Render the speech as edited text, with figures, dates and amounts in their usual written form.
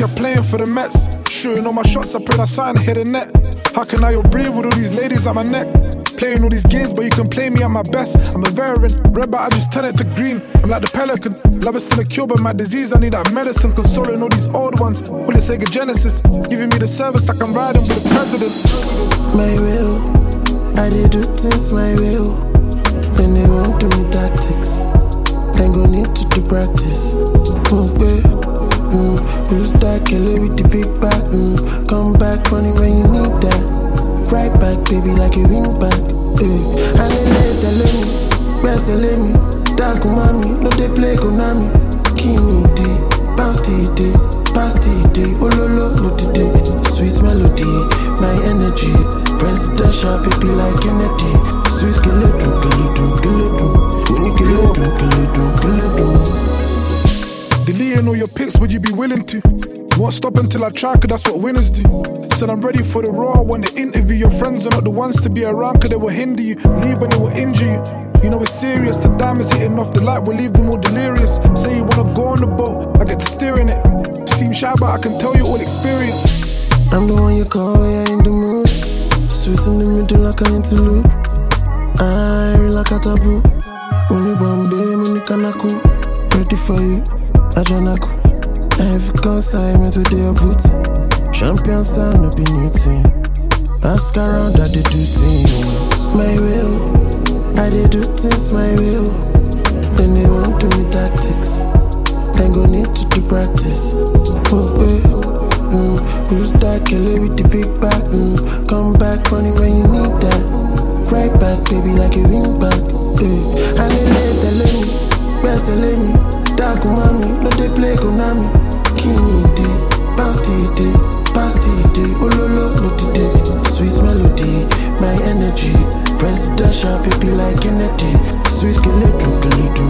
striker playing for the Mets. Shooting all my shots, I pray that something hit the net. How can I breathe with all these ladies at my neck? Playing all these games, but you can play me at my best. I'm a veteran, red but I just turn it to green. I'm like the pelican, love is still a cure, but my disease, I need that medicine. Consoling all these old ones, will it Sega Genesis? Giving me the service like I'm riding with the president. My will, I did do things my will. Then they won't do me tactics. Then go need to do practice. Who's that killer with the big back? Come back running when you need that. Right back, baby, like a wing back. And they let me, best let me. Dark mommy, no they play Konami. Kini day, bounce day, pass day. Oh lolo, no day. Sweet melody, my energy. Presidential, baby, like Kennedy. Sweet skeleton. Deleting all your pics, would you be willing to? Won't stop until I try, cause that's what winners do. Said I'm ready for the raw, I want to interview. Your friends are not the ones to be around, cause they will hinder you. Leave when they will injure you. You know it's serious, the diamonds hitting off the light will leave them all delirious. Say you wanna go on the boat, I get to steering it. Seem shy, but I can tell you all experience. I'm the one you call, yeah, in the mood. Sweet in the middle like an interlude. I like a taboo. Only Bombay, money kanaku. Ready for you, Ajanaku. Every consignment to their boots. Champion sound, no be new team. Ask around that they do things. My will, I did do things my will. Then they won't do me tactics. Then go need to do practice. Who's that killer with the big back? Come back running when you need that. Right back, baby, like a wing back. And they let me, best let me. Dark mommy, no they play Konami. Kini day, bounce day, pass day. Oh lolo, no day. Sweet melody, my energy. Presidential, baby, like Kennedy. Sweet skeleton.